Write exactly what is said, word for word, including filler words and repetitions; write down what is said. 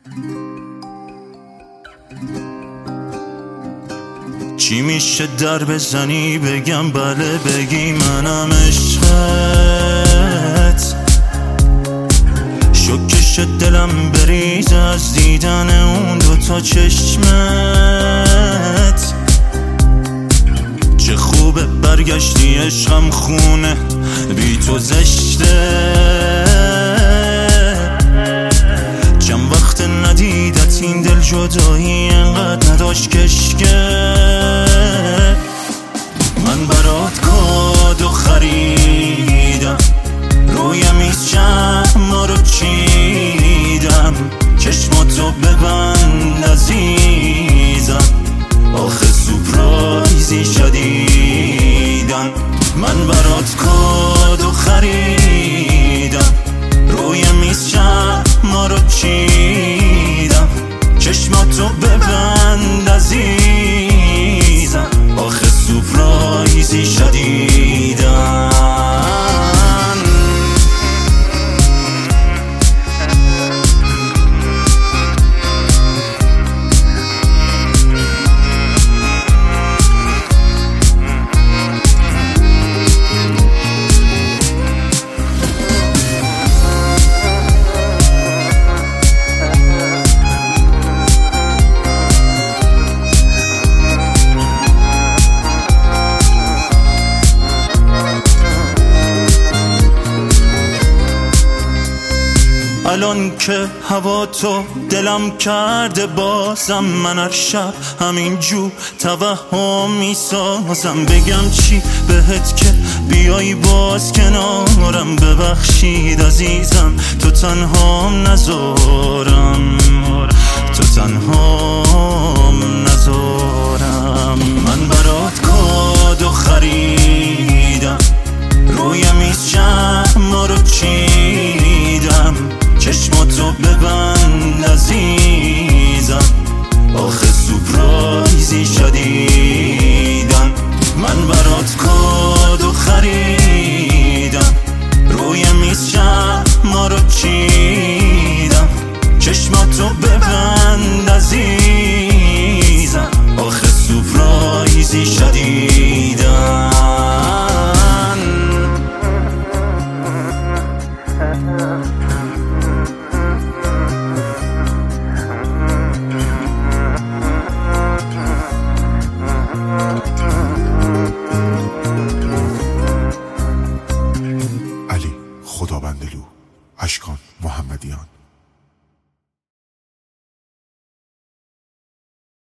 چی میشه در بزنی بگم بله بگی منم عشقت، شکش دلم بریز از دیدن اون دوتا چشمت. چه خوبه برگشتی عشقم خونه بی تو زشته، چند وقت ندیدت این دل جدایی انقدر نداشت کشکه. من برات کادو خریدم، روی میز شمع رو چیدم، چشماتو ببند عزیزم، آخه سورپرایزی شدیدن. من برات کادو خریدم، روی میز شمع رو چیدم، چشماتو ببند عزیزم، آخه سورپرایزی شدیدن. الان که هوا تو دلم کرده بازم، من هر شب همین جو توهم میسازم. بگم چی بهت که بیای باز کنارم، ببخشید عزیزم تو تنهام نذارم، تو تنهام نذارم. من برات کادو خریدم، روی میز شمع رو چیدم، چشماتو ببند عزیزم، آخه سورپرایزی شدیدن. من برات کادو خریدم، روی میز شمع رو چیدم،